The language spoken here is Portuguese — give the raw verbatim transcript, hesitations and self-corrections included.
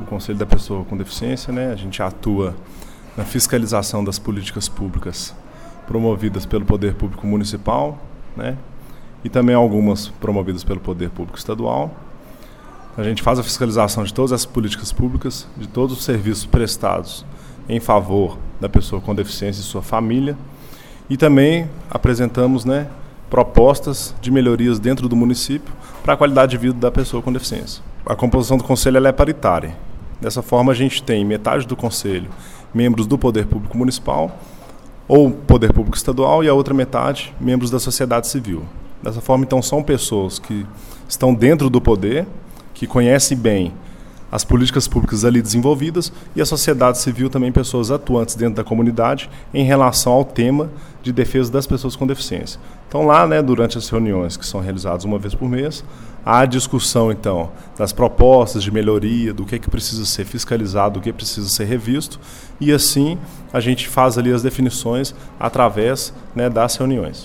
Conselho da Pessoa com Deficiência, né, a gente atua na fiscalização das políticas públicas promovidas pelo Poder Público Municipal, né, e também algumas promovidas pelo Poder Público Estadual. A gente faz a fiscalização de todas as políticas públicas, de todos os serviços prestados em favor da pessoa com deficiência e sua família, e também apresentamos, né, propostas de melhorias dentro do município para a qualidade de vida da pessoa com deficiência. A composição do Conselho ela é paritária. Dessa forma, a gente tem metade do Conselho membros do Poder Público Municipal ou Poder Público Estadual e a outra metade membros da sociedade civil. Dessa forma, então, são pessoas que estão dentro do poder, que conhecem bem as políticas públicas ali desenvolvidas, e a sociedade civil também pessoas atuantes dentro da comunidade em relação ao tema de defesa das pessoas com deficiência. Então lá, né, durante as reuniões que são realizadas uma vez por mês, há a discussão então das propostas de melhoria, do que é que precisa ser fiscalizado, do que precisa ser revisto, e assim a gente faz ali as definições através, né, das reuniões.